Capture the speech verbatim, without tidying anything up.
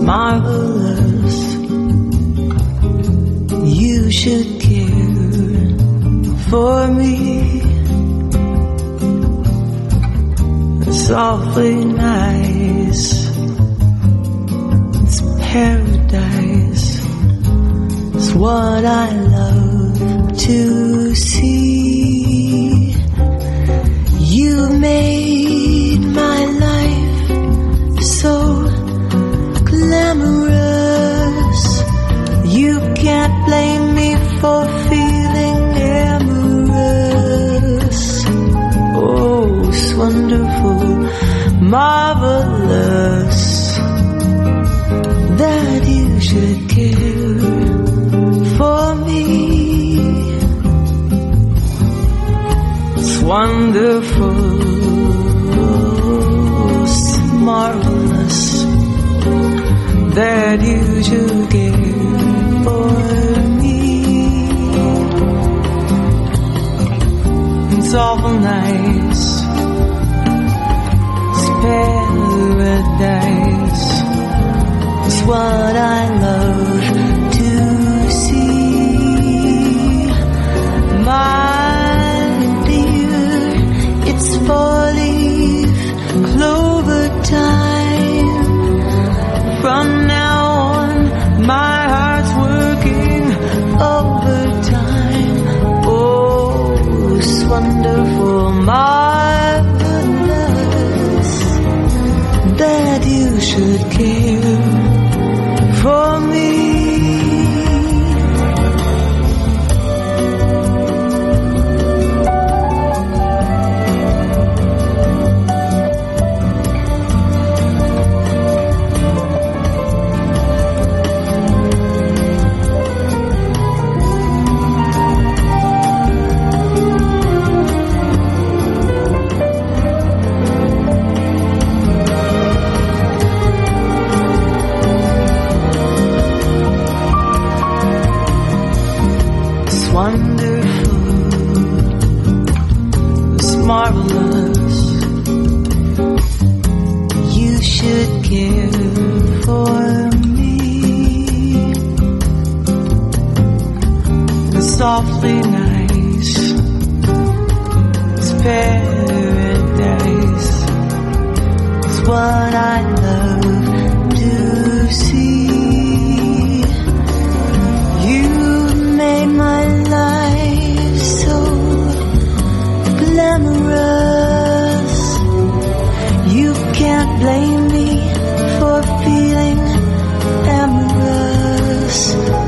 marvelous. You should care for me. It's awfully nice. It's paradise. It's what I love to see. You made my life so glamorous. You can't blame me for feeling amorous. Oh, it's wonderful, marvelous that you should care for me. It's wonderful, it's marvelous that you should care for me. It's awful nice. It's paradise. It's what I love to see. My dear, it's four-leaf clover time. From now on, my heart's working overtime. Oh, it's wonderful, marvelous that you should care for me. Wonderful, it's marvelous. You should care for me. It's awfully nice. It's paradise. It's what I love to see. You made my life so glamorous. You can't blame me for feeling amorous.